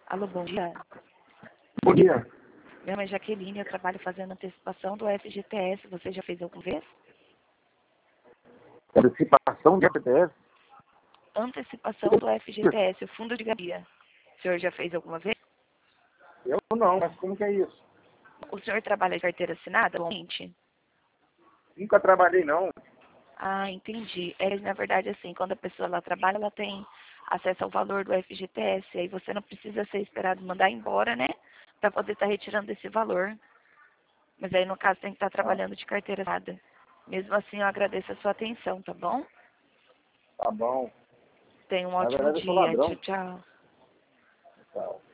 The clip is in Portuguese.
Alô, bom dia. Bom dia. Meu nome é Jaqueline, eu trabalho fazendo antecipação do FGTS. Você já fez alguma vez? Antecipação de FTS? Antecipação do FGTS, o Fundo de Garantia. O senhor já fez alguma vez? Eu não, mas como que é isso? O senhor trabalha de carteira assinada atualmente? Nunca trabalhei, não. Ah, entendi. É, na verdade, assim, quando a pessoa ela trabalha, ela tem acesso ao valor do FGTS. Aí você não precisa ser esperado mandar embora, né? Para poder estar retirando esse valor. Mas aí, no caso, tem que estar trabalhando de carteira assinada. Mesmo assim, eu agradeço a sua atenção, tá bom? Tá bom. Tenha um Na ótimo verdade, eu sou dia. Tchau, ladrão. tchau. Tchau.